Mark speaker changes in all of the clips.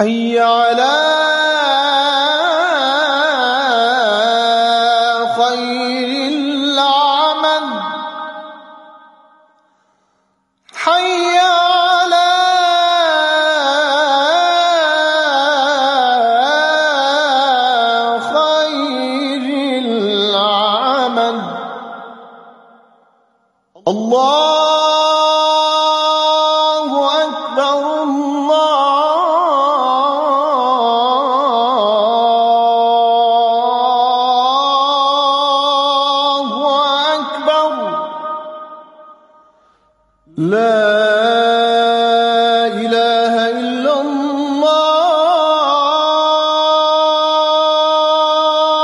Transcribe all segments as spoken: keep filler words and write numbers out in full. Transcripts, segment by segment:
Speaker 1: حي على خير العمل حي على خير العمل الله لا إله إلا الله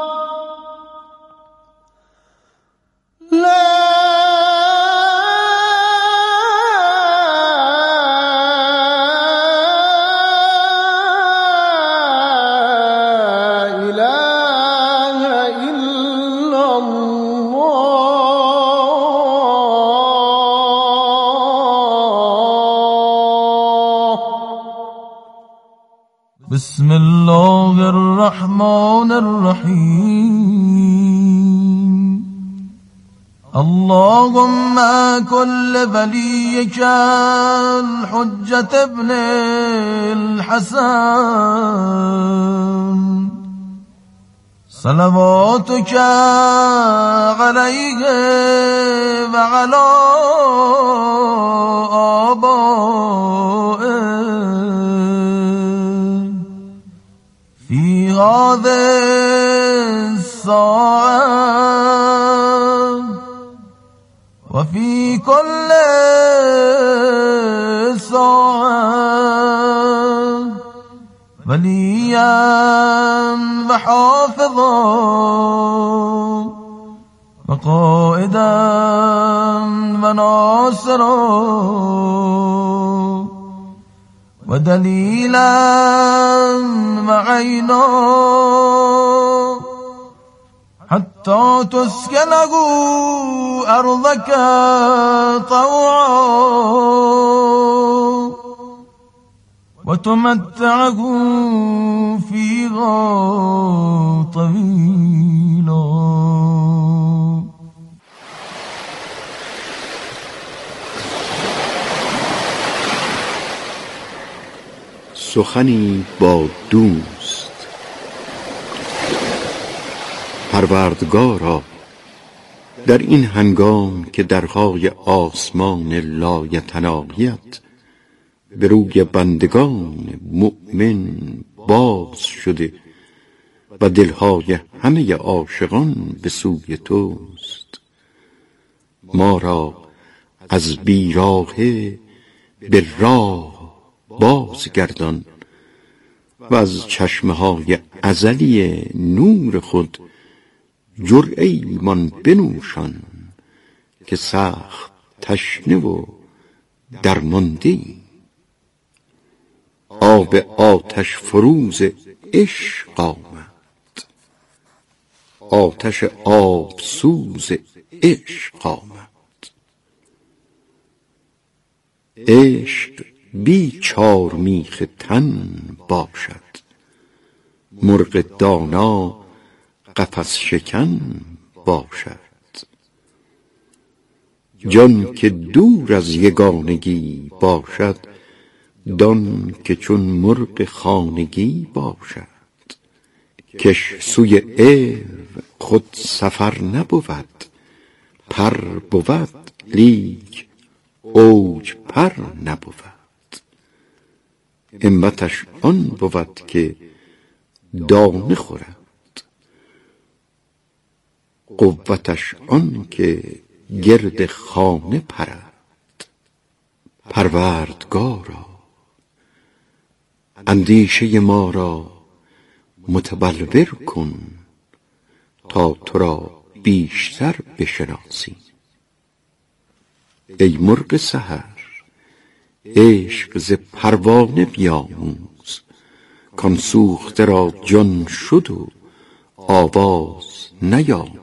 Speaker 1: لا إله إلا الله
Speaker 2: بسم الله الرحمن الرحيم اللهم كل وليك الحجة ابن الحسن صلواتك عليه وعلى آبائه في هذه الساعة وفي كل ساعة وليا وحافظا وقائدا وناصرا ودليلا معينا حتى تسكنه أرضك طوعا وتمتعه فيها طويلا.
Speaker 3: سخنی با دوست. پروردگارا، در این هنگام که درهای آسمان لایتناهیت به روی بندگان مؤمن باز شده و دلهای همه عاشقان به سوی توست، ما را از بیراهه به راه بازگردان و از چشمه‌های ازلی نور خود جرعه ایمان بنوشان که سخت تشنه و درمانده. آب آتش فروز عشق آمد، آتش آب سوز عشق آمد. عشق بی چار میخ تن باشد، مرغ دانا قفس شکن باشد. جان که دور از یگانگی باشد، دان که چون مرغ خانگی باشد. کش سوی عیو خود سفر نبود، پر بود لیک اوج پر نبود. همتش آن بود که دانه خورد، قوتش آن که گرد خانه پرد. پروردگارا، اندیشه ما را متبلور کن تا تو را بیشتر بشناسیم. ای مرغ سحر، عشق ز پروانه بیاموز، کان سوخته را جان شد و آواز نیامد.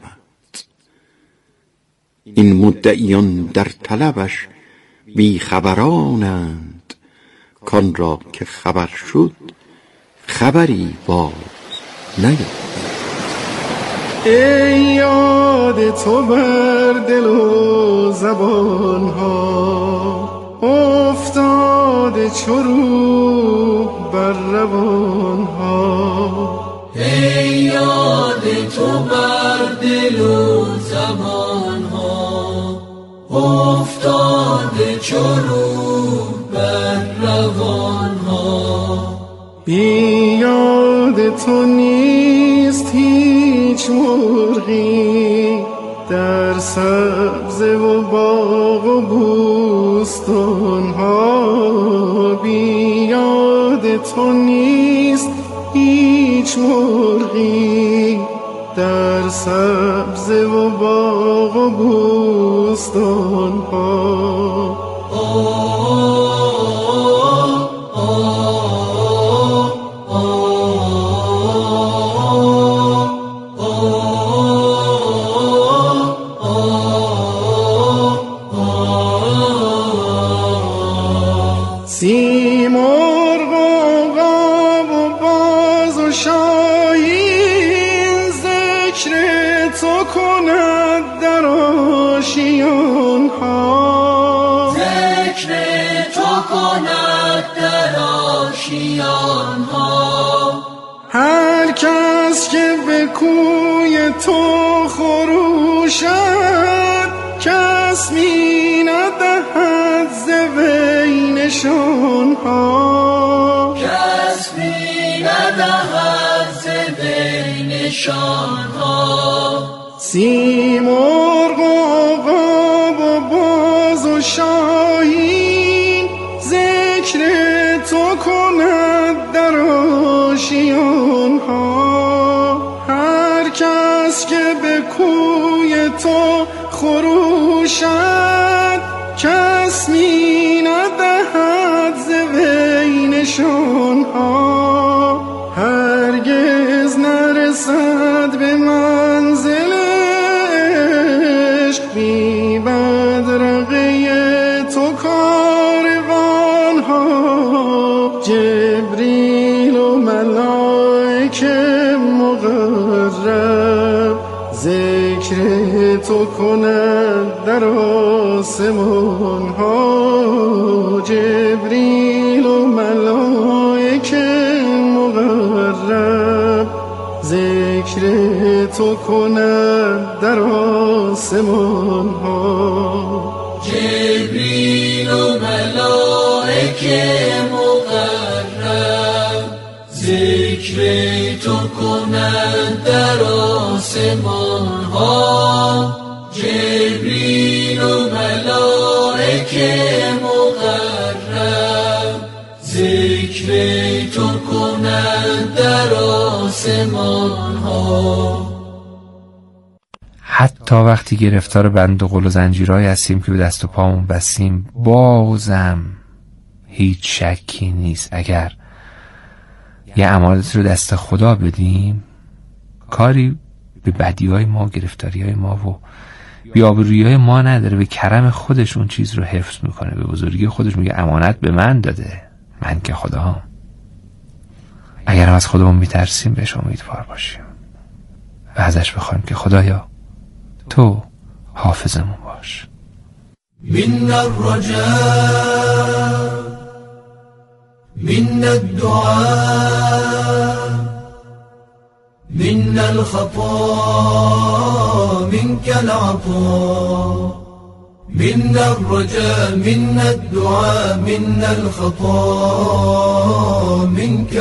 Speaker 3: این مدعیان در طلبش بی خبرانند، کان را که خبر شد خبری باز نیامد.
Speaker 1: ای یاد تو بر دل و زبان ها افتاده چو روح بر روان ها.
Speaker 4: ای یاد تو بر دل و زبان ها افتاده چو روح بر روان ها.
Speaker 1: بی یاد تو نیست هیچ مرغی در سبزه و باغ و بوستان ها. بی یاد تو نیست هیچ مرغی در سبزه و باغ و بوستان ها. سیمرغ و عقاب و باز و شاهین ذکر تو کند در آشیان ها.
Speaker 4: ذکر تو کند در آشیان ها.
Speaker 1: هر کس که به کوی تو خروشد کس می ندهد ز وی نشان ها.
Speaker 4: کس می ندهد ز وی نشان ها.
Speaker 1: سیمرغ و عقاب و باز و شاهین ذکر تو کند در آشیان ها. هر کس که به کوی تو خروشد کس می ندهد ز وی نشان ها. هرگز نرسد به منزل عشق بی بدرقه تو کاروان ها. جبریل و ملائک مقرب ذکر تو کند در آسمان ها. جبریل و ملائک مقرب ذکر تو کند در آسمان ها.
Speaker 4: جبریل و ملائک مقرب ذکر تو کند در آسمان ها. جبریل و ملائک مقرب ذکر تو کند در آسمان ها.
Speaker 5: حتی وقتی گرفتار بند و قل و زنجیرهایی هستیم که به دست و پامون بستیم بازم هیچ شکی نیست اگر یه امانت رو دست خدا بدیم کاری به بدیهای ما و گرفتاریهای ما و بی‌آبرویی‌های ما نداره. به کرم خودش اون چیز رو حفظ میکنه، به بزرگی خودش میگه امانت به من داده، من که خداام. اگر هم از خودمون میترسیم بهش امیدوار باشیم و ازش بخوایم که خدایا تو حافظمون باش.
Speaker 4: من الرجاء من الدعاء من الخطا منك العطاء. من الرجاء من الدعاء من الخطا منك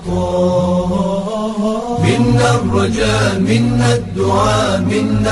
Speaker 4: العطاء. من الرجاء من الدعاء من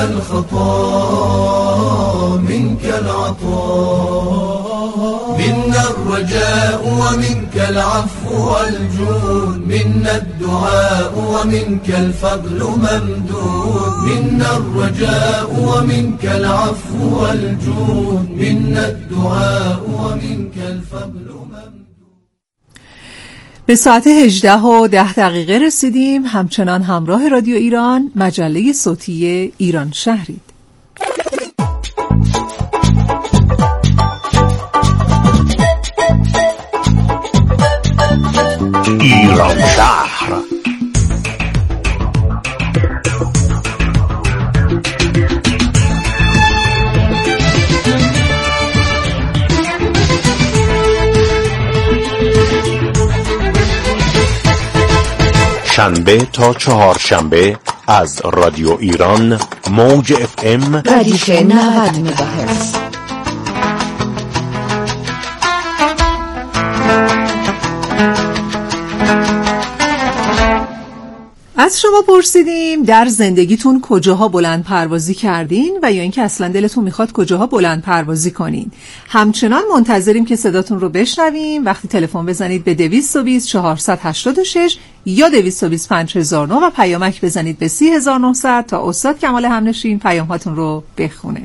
Speaker 4: الخطا منك العطاء. من الرجاء ومنك العفو والجود. من الدعاء ومنك الفضل ممدود. من الرجاء ومنك العفو والجود. من الدعاء ومنك الفضل ممدود.
Speaker 6: به ساعت هجده و ده دقیقه رسیدیم. همچنان همراه رادیو ایران مجله صوتی ایران شهرید.
Speaker 7: ایران شهر. شنبه تا چهارشنبه از رادیو ایران موج اف ام
Speaker 8: ردیف نود مگاهرتز.
Speaker 6: از شما پرسیدیم در زندگیتون کجاها بلند پروازی کردین و یا اینکه اصلا دلتون میخواد کجاها بلند پروازی کنین. همچنان منتظریم که صداتون رو بشنویم. وقتی تلفن بزنید به دویست و بیست چهارصد و هشتاد و شش یا دویست و بیست پنج هزار و نه و پیامک بزنید به سی هزار و نهصد تا استاد کمال همنشین پیام هاتون رو بخونه.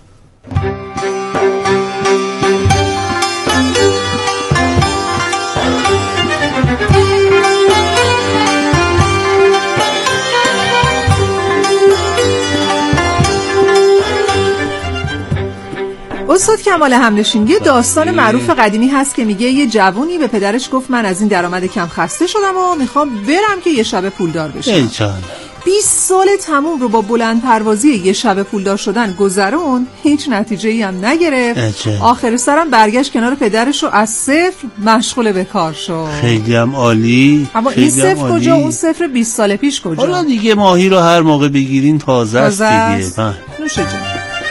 Speaker 6: استاد کمال همنشین، یه داستان معروف قدیمی هست که میگه یه جوونی به پدرش گفت من از این درآمد کم خسته شدم و میخوام برم که یه شب پولدار بشم. بیست سال تموم رو با بلند پروازی یه شب پولدار شدن گذرون، هیچ نتیجه ای هم نگرفت. آخر سرم برگشت کنار پدرش و از صفر مشغول به کار شد.
Speaker 9: خیلی هم عالی.
Speaker 6: اما این صفر کجا؟ اون صفر بیست سال پیش کجا؟
Speaker 9: حالا دیگه ماهی رو هر موقع بگیرین تازه است دیگه.
Speaker 6: نوشه جان.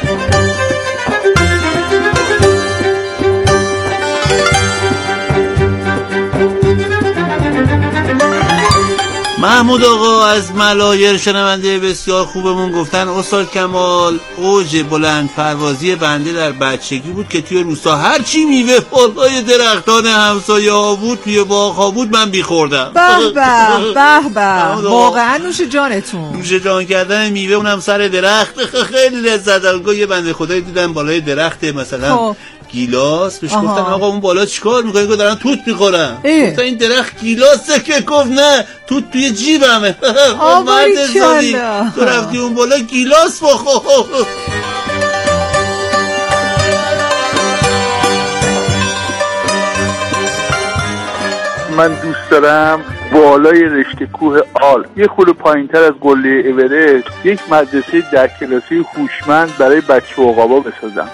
Speaker 9: محمود آقا از ملایر شنونده بسیار خوبمون گفتن استاد کمال اوج بلند پروازی بنده در بچگی بود که توی روستا هر چی میوه بالای درختان همسایه ها بود توی باغ ها بود من بیخوردم.
Speaker 6: به به به به، واقعا نوش جانتون.
Speaker 9: نوش جان کردن میوه اونم سر درخت خیلی لذت داد. یه بنده خدایی دیدم بالای درخت مثلا خب. گیلاس بهش گفتن آقا اون بالا چیکار میکنی؟ گفت دارن توت میخورن. گفتن این درخت گیلاسه که؟ گفت نه توت توی جیبمه. مرد زادی تو رفتی اون بالا گیلاس بخور.
Speaker 10: من دوست دارم بالای رشته کوه آل یه خورده پایینتر از قله اورست یک مدرسه ده کلاسی هوشمند برای بچه و عقابا بسازم.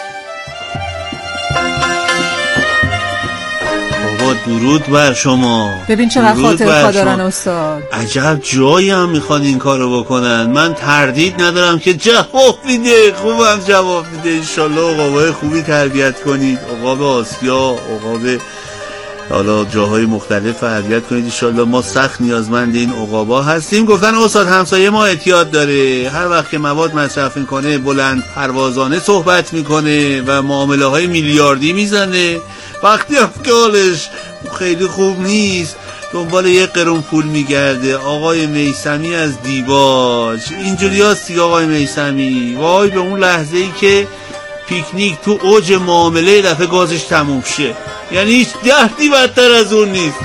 Speaker 9: درود بر شما.
Speaker 6: ببین چقدر خاطر دارن استاد.
Speaker 9: عجب جایی هم میخوان این کارو بکنن. من تردید ندارم که جواب میده. خوبم جواب میده. انشالله عقابای خوبی تربیت کنید. عقاب آسیا، عقاب حالا جاهای مختلف تربیت کنید انشالله. ما سخت نیازمند این عقابا هستیم. گفتن استاد همسایه ما اعتیاد داره، هر وقت که مواد مصرف میکنه بلند پروازانه صحبت میکنه و معامله های میلیاردی میزنه. وقتی هم که حالش خیلی خوب نیست دنبال یه قرون پول میگرده. آقای میثمی از دیباج اینجوری هستی آقای میثمی. وای به اون لحظه ای که پیکنیک تو اوج معامله دفعه گازش تموم شه، یعنی هیچ دردی بدتر از اون نیست.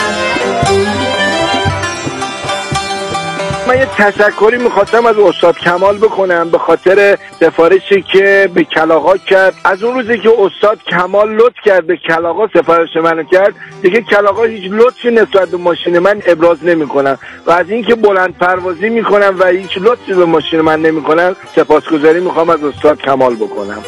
Speaker 11: من یه تشکری میخواستم از استاد کمال بکنم به خاطر سفارشی که به کلاغا کرد. از اون روزی که استاد کمال لطف کرد به کلاغا سفارش منو کرد دیگه کلاغا هیچ لطفی نسبت به ماشین من ابراز نمیکنن و از اینکه بلند پروازی میکنن و هیچ لطفی به ماشین من نمیکنن سپاسگزاری میخوام از استاد کمال بکنم.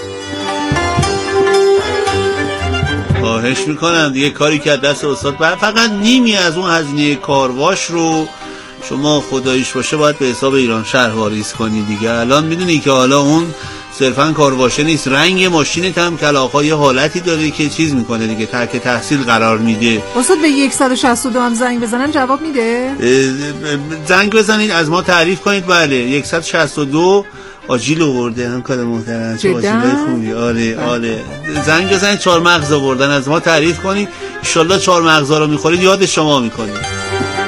Speaker 9: خواهش میکنم دیگه. کاری که دست استاد فقط نیمی از اون هزینه کارواش رو شما خداییش باشه باید به حساب ایران شهر واریز کنی دیگه. الان میدونی که حالا اون صرفا کارواشه نیست، رنگ ماشینت هم کلاغ‌ها یه حالتی داره که چیز میکنه دیگه، ترک تحصیل قرار میده.
Speaker 6: استاد به صد و شصت و دو هم زنگ بزنن جواب میده؟
Speaker 9: زنگ بزنید از ما تعریف کنید. بله صد و شصت و دو آجیل آورده هم کار محترم. چه آجیلای خوبی. آره آره زنگ بزنید چهار مغز آوردن از ما تعریف کنید. ان شاءالله چهار مغزا رو میخورید یاد شما میکنید.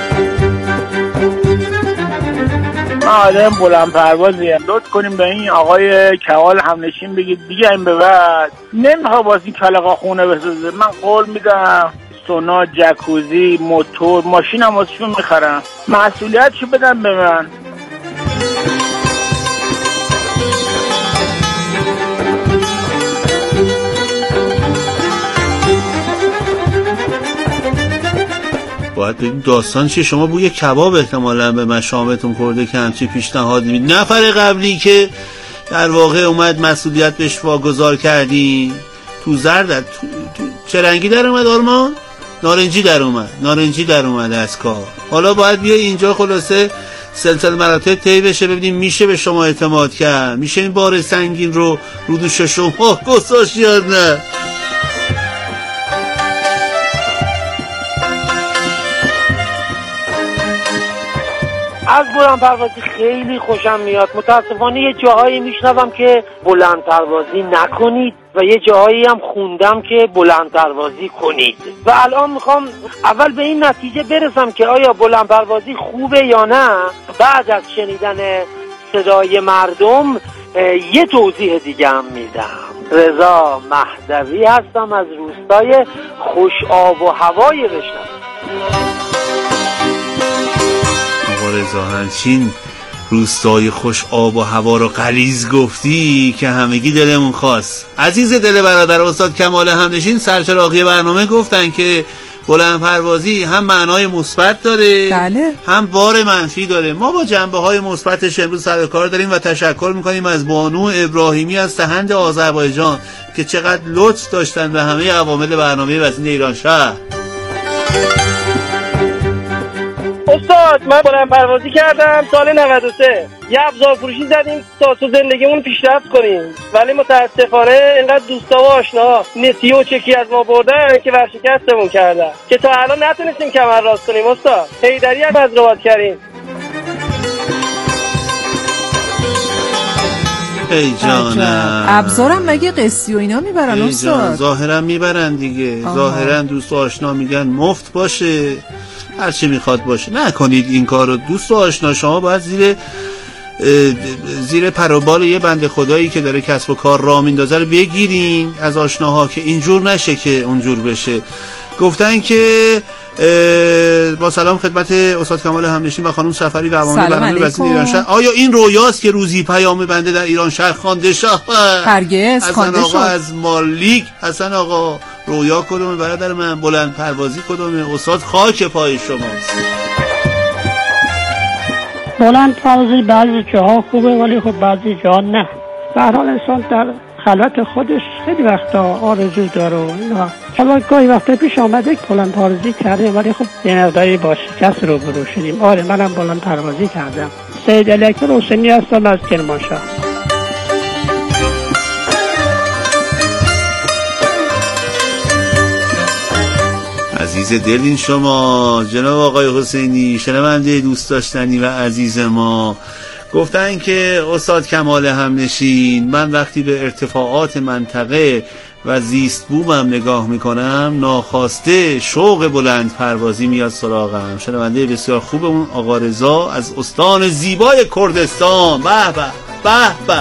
Speaker 12: آره بلند پروازیه. لطف کنیم به این آقای کمال همنشین بگید دیگه این به بعد نمیخواد واسه کلاغا خونه بسازه. من قول میدم سونا، جکوزی، موتور، ماشینم واسهشون میخرم. مسئولیتشو بدم به من.
Speaker 9: باید ببین داستان چیه. شما بوی کباب احتمالاً به مشامتون خورده که همچی پیشنهادی میدید. نفر قبلی که در واقع اومد مسئولیت بهش واگذار کردین تو زرد تو... تو... چه رنگی در اومد آرمان؟ نارنجی در اومد نارنجی در اومد از کار. حالا باید بیای اینجا خلاصه سلسله مراتب طی بشه، ببینیم میشه به شما اعتماد کرد، میشه این بار سنگین رو رو دوش شما گذاشت یا نه.
Speaker 13: از بلند پروازی خیلی خوشم میاد. متاسفانه یه جاهایی میشنوم که بلند پروازی نکنید و یه جاهایی هم خوندم که بلند پروازی کنید و الان میخوام اول به این نتیجه برسم که آیا بلند پروازی خوبه یا نه. بعد از شنیدن صدای مردم یه توضیح دیگه هم میدم. رضا مهدوی هستم از روستای خوش آب و هوای رشتم.
Speaker 9: رضا همچین روستای خوش آب و هوا رو غلیظ گفتی که همگی دلمون خواست. عزیز دل برادر استاد کمال همنشین سرچراغی برنامه گفتن که بلند پروازی هم معنای مثبت داره
Speaker 6: بله.
Speaker 9: هم بار منفی داره. ما با جنبه های مثبتش امروز سر کار داریم و تشکر میکنیم از بانو ابراهیمی از تهند آذربایجان که چقدر لطف داشتن به همه عوامل برنامه وزین ایران شهر.
Speaker 14: استاد من بلند پروازی کردم سال نود و سه، یه ابزار فروشی زدیم تا تو زندگیمون پیشرفت کنیم، ولی متاسفانه اینقدر دوستا و آشناها نسیه و چکی از ما بردن که ورشکستمون کردن که تا الان نتونستیم کمر راست کنیم. استاد حیدری هم از رواد کردیم.
Speaker 9: ای جانم
Speaker 6: ابزارم مگه قسطی و اینا میبرن استاد؟
Speaker 9: ظاهرا میبرن دیگه. ظاهرا دوست و آشنا میگن مفت باشه هر چی میخواد باشه. نکنید این کارو دوست و آشنا. شما باید زیر زیر پروبال یه بنده خدایی که داره کسب و کار راه میندازه رو بگیرین از آشناها که اینجور نشه که اونجور بشه. گفتن که با سلام خدمت استاد کمال همنشین و خانم سفری و عوامل برنامه وزین ایران شهر. آیا این رویاست که روزی پیام بنده در ایران شهر خوانده شد؟
Speaker 6: هرگز خوانده شد.
Speaker 9: حسن آقا از مالیک. حسن آقا رویا کدومه برادر من؟ بلند پروازی کدومه؟ استاد خاک پای شماست.
Speaker 15: بلند پروازی بعضی جاها خوبه ولی خب بعضی جاها نه. به هر حال انسان در خلوت خودش خیلی وقتا آرزو داره و اینا. حالا گاهی وقتا پیش آمده بلند پروازی کردیم ولی خب یه مقداری با شکست رو برو شدیم. آره منم بلند پروازی کردم. سید علی اکبر حسینی هستم از کرمانشاه.
Speaker 9: عزیز دلین شما جناب آقای حسینی، شنونده دوست داشتنی و عزیز ما، گفتن که استاد کمال همنشین من وقتی به ارتفاعات منطقه و زیست بومم نگاه میکنم ناخواسته شوق بلند پروازی میاد سراغم. شنونده بسیار خوبمون آقا رضا از استان زیبای کردستان. به به به به.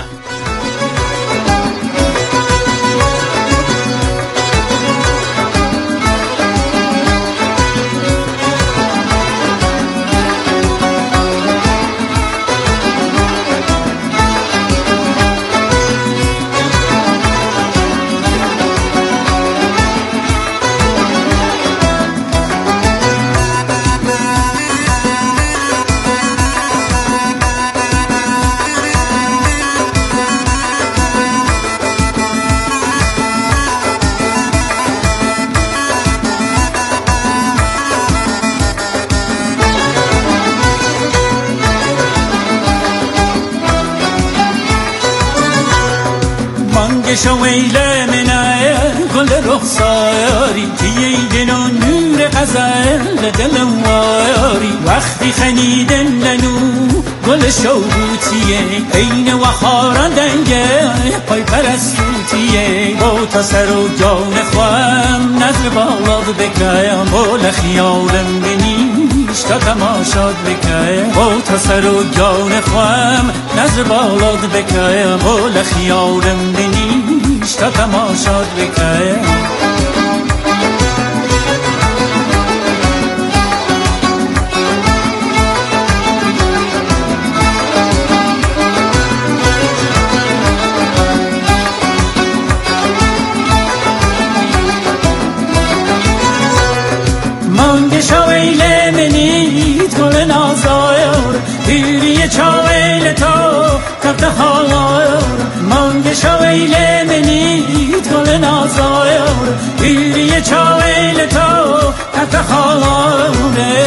Speaker 16: شویل منای گل رخساری تیه نو نور غزل دلم واری وقتی خنیدن لنو گل شوبوتیه عین وخارا دنگه پای پرستوتیه با تا سر و جان خوام نظر بالاد بکایم بول خیالم بنیش تا تماشاد بکایم با تا سر و جان خوام نظر بالاد بکایم بول خیالم بنیش تا تماشاد بکایم. شویل چاویل تو تفت خاور مانگ شاویل منید گل نازاور پیری چاویل تو تفت خاور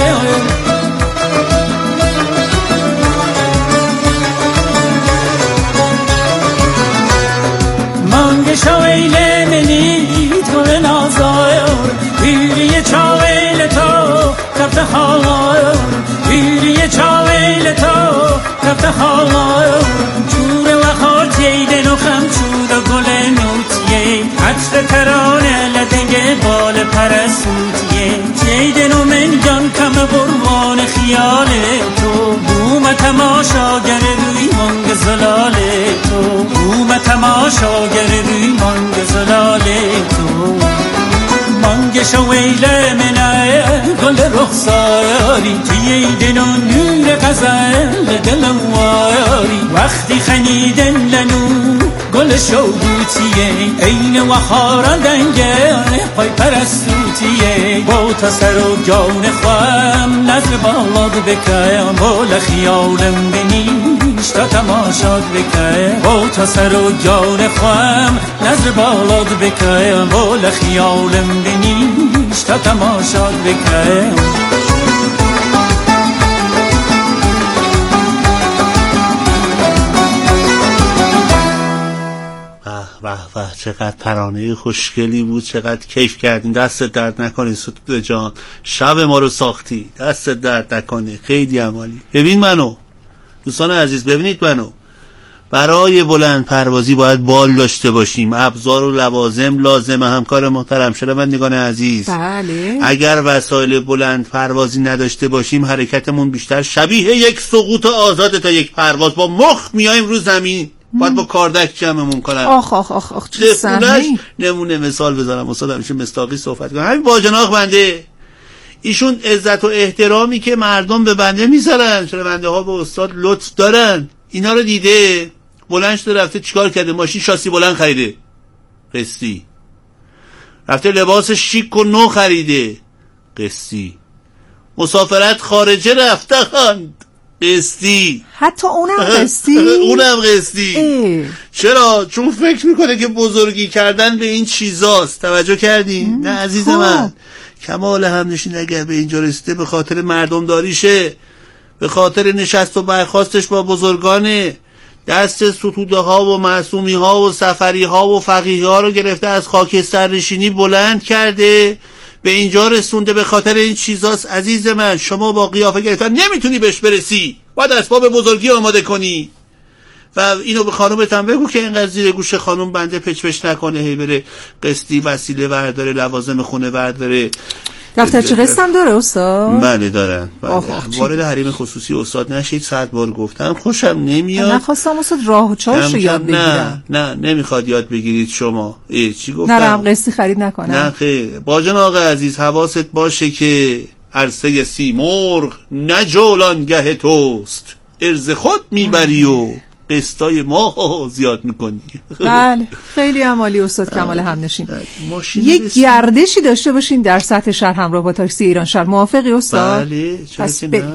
Speaker 16: مانگ شاویل منید گل نازاور پیری چاویل تو تفت خاور پیری چاویل تو تفت خاور جور و خاط ییدن و خمچود و گل نوتیه عطر ترانه لدنگ بال پرسوتیه ییدن و من جان کم قربان خیال تو بوم تماشاگر روی مانگ زلال تو بوم تماشاگر روی مانگ زلال تو مانگ شویل منای گل رخساری توی دل و نور غزل دلم واری وقتی خنیدن لنو گل شوگوتیه این وخارا دنگه پای پرستوتیه با تا سر و جان خواهم نظر بالاد بکایم بال خیالم بنیش تا تماشاد بکایم با تا سر و جان خواهم نظر بالاد بکایم بال خیالم بنیش تا تماشاد بکایم
Speaker 9: واه واه چقدر ترانه خوشگلی بود، چقدر کیف کردیم. دست درد نکنه ستوده جان، شب ما رو ساختی، دست درد نکنه، خیلی عمالی. ببین منو دوستان عزیز، ببینید منو برای بلند پروازی باید بال داشته باشیم، ابزار و لوازم لازمه. همکار محترم شنوندگان عزیز،
Speaker 6: بله.
Speaker 9: اگر وسایل بلند پروازی نداشته باشیم حرکتمون بیشتر شبیه یک سقوط آزاد تا یک پرواز. با مخ میایم رو زمین، باید با کاردک جمعمون کنن.
Speaker 6: آخ آخ آخ آخ چه صحنه‌ای.
Speaker 9: نمونه مثال بذارم، استاد همیشه مصداقی صحبت کنه. همین باجناق بنده، ایشون عزت و احترامی که مردم به بنده میذارن، چرا بنده ها به استاد لطف دارن، اینا رو دیده بلند شده رفته چیکار کرده؟ ماشین شاسی بلند خریده، قسطی. رفته لباس شیک و نو خریده، قسطی. مسافرت خارجه رفتند، قسطی.
Speaker 6: حتی اونم قسطی؟
Speaker 9: اونم قسطی. چرا؟ چون فکر میکنه که بزرگی کردن به این چیزاست. توجه کردی؟ نه عزیز خوب. من کمال همنشین اگر به اینجا رسیده به خاطر مردم داریشه، به خاطر نشست و برخاستش با بزرگانه، دست ستوده ها و معصومی ها و سفری ها و فقیه ها رو گرفته از خاکستر نشینی بلند کرده، به اینجا رسونده. به خاطر این چیزاست عزیز من. شما با قیافه گرفتن نمیتونی بهش برسی، باید اسباب بزرگی آماده کنی. و اینو به خانومت هم بگو که اینقدر زیر گوش خانوم بنده پچ پچ نکنه، هی بره قسطی وسیله ورداره، لوازم خونه ورداره.
Speaker 6: دفترچه قسط هم داره استاد؟
Speaker 9: بله دارن. بله. وارد حریم خصوصی استاد نشید، صد بار گفتم خوشم نمیاد.
Speaker 6: نخواستم استاد راه و چارش رو یاد بگیرم.
Speaker 9: نه نه نمیخواد یاد بگیرید شما. ای چی گفتم؟
Speaker 6: نرم قسطی خرید نکنم.
Speaker 9: نه خیر. باجان آقا عزیز حواست باشه که عرصه سیمرغ نه جولانگه توست، ارز خود میبری و قسطای ما زیاد میکنی.
Speaker 6: بله خیلی عمالی استاد کمال همنشین. یک گردشی داشته باشیم در سطح شهر همراه با تاکسی ایران شهر. موافقی استاد؟
Speaker 9: بله چرا که نه.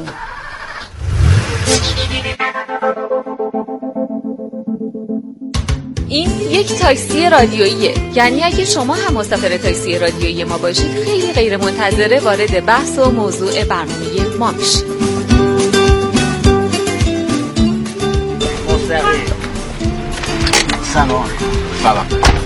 Speaker 17: این یک تاکسی رادیوییه، یعنی اگه شما هم مسافر تاکسی رادیویی ما باشید خیلی غیر منتظره وارد بحث و موضوع برنامه ما میشید.
Speaker 18: سلام. سلام.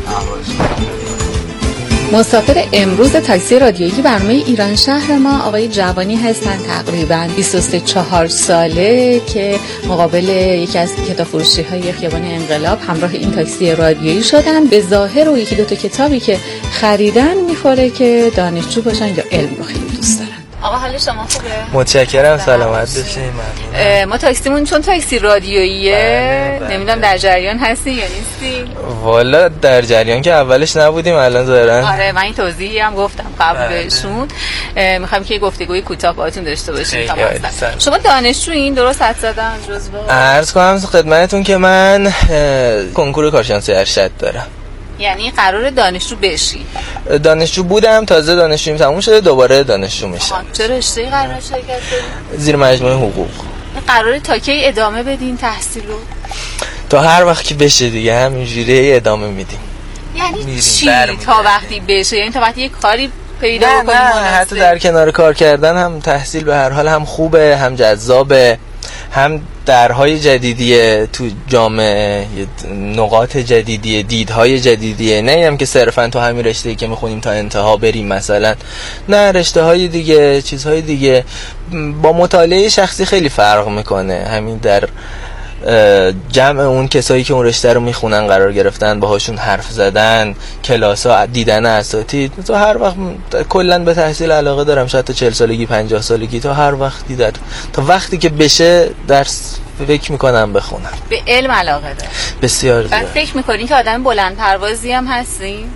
Speaker 17: مسافر امروز تاکسی رادیویی برنامه ایران شهر ما آقای جوانی هستن، تقریبا بیست و سه چهار ساله، که مقابل یکی از کتاب فروشی های خیابان انقلاب همراه این تاکسی رادیویی شدن. به ظاهر و یکی دو تا کتابی که خریدن میخوره که دانشجو باشن یا علم رو خیلی دوست دارن. آقا حال شما خوبه؟
Speaker 18: متشکرم، سلامت باشین.
Speaker 17: ما تاکسیمون چون تاکسی رادیوییه نمیدونم در جریان هستی یا نیستی؟
Speaker 18: والا در جریان که اولش نبودیم، الان ظاهرا.
Speaker 17: آره من این توضیحی هم گفتم قبل بهشون. میخوام که گفتگوی کوتاه باهاتون داشته باشیم. شما دانشجویین درست حد زدم جزو؟
Speaker 18: عرض کنم خدمتتون که من کنکور کارشناسی ارشد دارم.
Speaker 17: یعنی قرار دانشجو بشی؟
Speaker 18: دانشجو بودم، تازه دانشجویم تموم شده، دوباره دانشجو میشم.
Speaker 17: چه رشته‌ای قرار شرکت کنی؟
Speaker 18: زیر مجموعه حقوق.
Speaker 17: قراره تا کی ادامه بدین تحصیل رو؟
Speaker 18: تا هر وقت که بشه دیگه، همینجوری ادامه میدیم.
Speaker 17: یعنی چی تا وقتی بشه؟ یعنی تا وقتی یه کاری پیدا
Speaker 18: نه
Speaker 17: بکنیم؟
Speaker 18: نه حتی در کنار کار کردن هم تحصیل به هر حال هم خوبه، هم جذابه، هم درهای جدیدیه تو جامعه، نقاط جدیدیه، دیدهای جدیدیه. نه هم که صرفا تو همین رشته‌ای که میخونیم تا انتها بریم مثلا، نه، رشته های دیگه، چیزهای دیگه با مطالعه شخصی خیلی فرق میکنه. همین در جمع اون کسایی که اون رشته رو میخونن قرار گرفتن، باهاشون حرف زدن، کلاس‌ها، دیدن اساتید. تو هر وقت کلا به تحصیل علاقه دارم، شاید تا چهل سالگی پنجاه سالگی، تا هر وقتی در تا وقتی که بشه درس فکر میکنم بخونم.
Speaker 17: به علم علاقه دارم
Speaker 18: بسیار زیاد.
Speaker 17: بعد فکر میکنین که آدم بلند پروازی هم هستین؟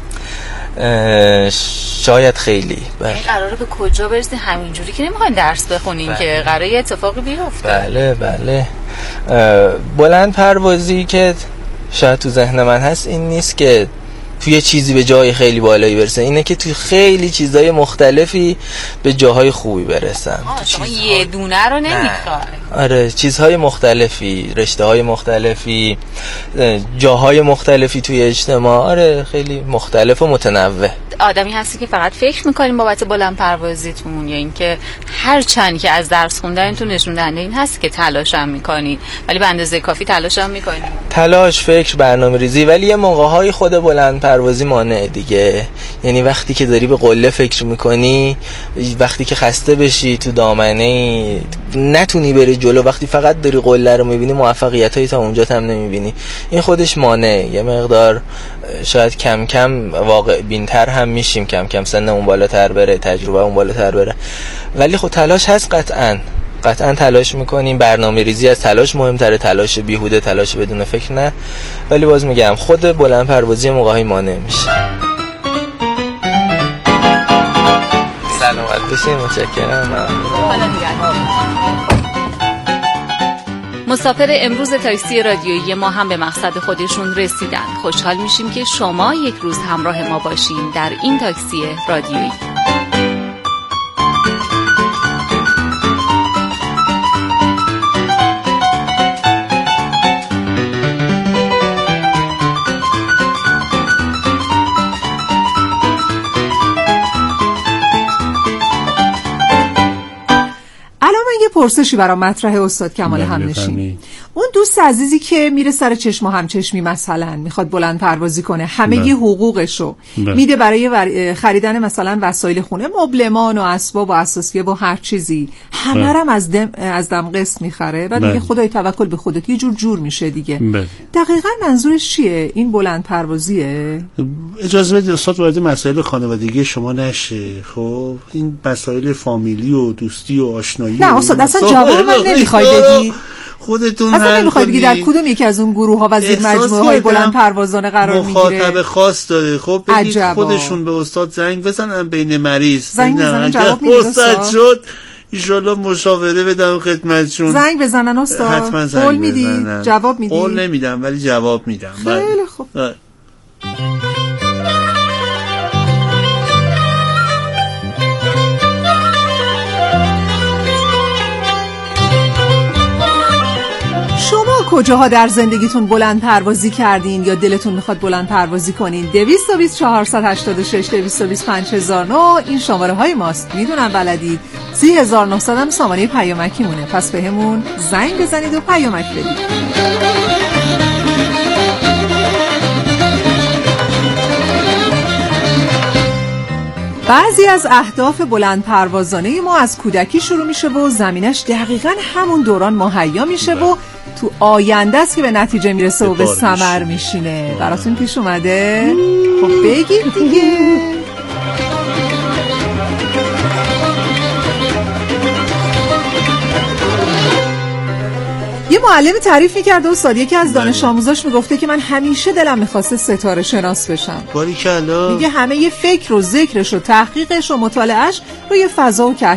Speaker 18: شاید خیلی.
Speaker 17: بله. قراره به کجا برسین؟ همینجوری که نمیخواین درس بخونین، بله. که قراره اتفاقی بیفته.
Speaker 18: بله بله. بلند پروازی که شاید تو ذهن من هست این نیست که توی چیزی به جای خیلی بالایی برسه، اینه که توی خیلی چیزای مختلفی به جاهای خوبی برسن.
Speaker 17: شما یه دونه رو نمیخوای؟
Speaker 18: آره، چیزهای مختلفی، رشته‌های مختلفی، جاهای مختلفی توی اجتماع. آره، خیلی مختلف و متنوع.
Speaker 17: آدمی هستی که فقط فکر میکنین بابت بلند پروازیتون، یا اینکه هر چند که از درس خوندنتون نشون دهنده این هست که تلاش هم میکنین، ولی به اندازه کافی تلاش هم میکنین؟
Speaker 18: تلاش، فکر، برنامه‌ریزی، ولی یه موقع‌های خود بلند پروازی مانع دیگه. یعنی وقتی که داری به قله فکر میکنی، وقتی که خسته بشی تو دامنه نتونی بری جلو، وقتی فقط داری قله رو میبینی، موفقیتایی تا اونجا هم نمیبینی، این خودش مانع. یه مقدار شاید کم کم واقع بینتر هم میشیم، کم کم سن اون بالاتر بره، تجربه اون بالاتر بره، ولی خب تلاش هست قطعاً. قطعا تلاش میکنیم، برنامه ریزی از تلاش مهمتره، تلاش بیهوده، تلاش بدون فکر نه، ولی باز میگم خود بلند پروازی موقعی مانع میشه. سلامت باشین، متشکرم.
Speaker 17: مسافر امروز تاکسی رادیویی ما هم به مقصد خودشون رسیدن. خوشحال میشیم که شما یک روز همراه ما باشین در این تاکسی رادیویی.
Speaker 6: پرسشی برای مطرح استاد کمال همنشین. اون دوست عزیزی که میره سر چشم و همچشمی مثلا میخواد بلند پروازی کنه، همه ی حقوقشو بله. میده برای خریدن مثلا وسایل خونه، مبلمان و اسباب و اساسیه و هر چیزی، همه هم از دم از دم قسط میخره، بعد میگه خدای توکل به خودت، یه جور جور میشه دیگه. بله. دقیقاً منظورش چیه؟ این بلند پروازیه؟
Speaker 9: اجازه بدید استاد وارد مسائل خانوادگی شما نشه. خب این مسائل فامیلی و دوستی و آشنایی.
Speaker 6: نه استاد اصلا جواب من نمیخوای بدی.
Speaker 9: خودتون
Speaker 6: اصلا نمیخوای بگی در کدوم یکی از اون گروه ها و زیر مجموعه های بلند پروازانه قرار میگیره؟
Speaker 9: مخاطب خاص داره. خب بگید خودشون به استاد زنگ بزنن بین مریض.
Speaker 6: زنگ بزنن جواب میده
Speaker 9: استاد شد ایشالله مشاوره بدم خدمتشون.
Speaker 6: زنگ بزنن استاد.
Speaker 9: حتما زنگ
Speaker 6: قول میدی؟ جواب میدی؟
Speaker 9: قول نمیدم ولی جواب میدم.
Speaker 6: خیلی خوب. کجاها در زندگیتون بلند پروازی کردین یا دلتون میخواد بلند پروازی کنین؟ دویست و بیست چهارصد و هشتاد و شش دویست و بیست پنج هزار و نه این شماره های ماست، میدونم بلدید. سی هزار و نهصد هم سامانه پیامکی مونه، پس به همون زنگ بزنید و پیامک بدید. بعضی از اهداف بلند پروازانه ما از کودکی شروع میشه و زمینش دقیقاً همون دوران مهیا میشه و تو آینده است که به نتیجه میرسه و به ثمر میشینه. براتون پیش اومده؟ خب بگید دیگه. یه معلم تعریف می‌کرد استاد، یکی از دانش آموزاش میگفته که من همیشه دلم می‌خواسته ستاره شناس بشم.
Speaker 9: باریکلا.
Speaker 6: میگه همه یه فکر و ذکرش و تحقیقش و مطالعهش روی فضا و